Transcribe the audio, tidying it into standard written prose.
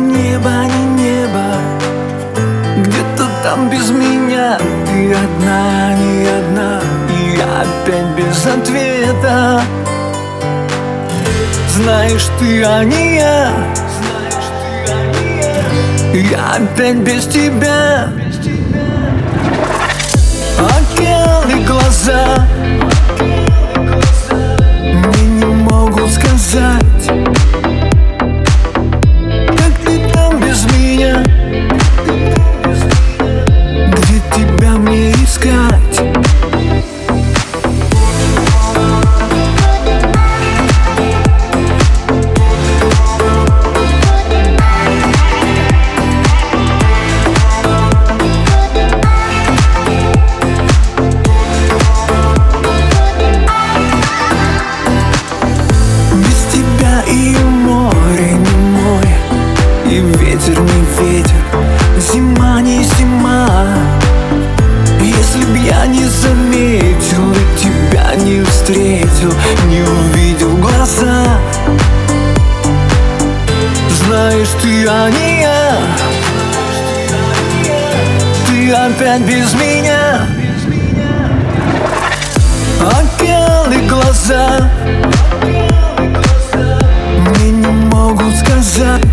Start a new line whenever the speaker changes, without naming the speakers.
ни небо, где-то там без меня. Ты одна, не одна, и я опять без ответа. Знаешь, ты, а не я. Я опять без тебя. Океаны глаза мне не могут сказать, как ты там без меня, где тебя мне искать. И ветер не ветер, зима не зима. Если б я не заметил и тебя не встретил, не увидел глаза. Знаешь, ты, а не я. Ты опять без меня. Океаны глаза мне не могут сказать,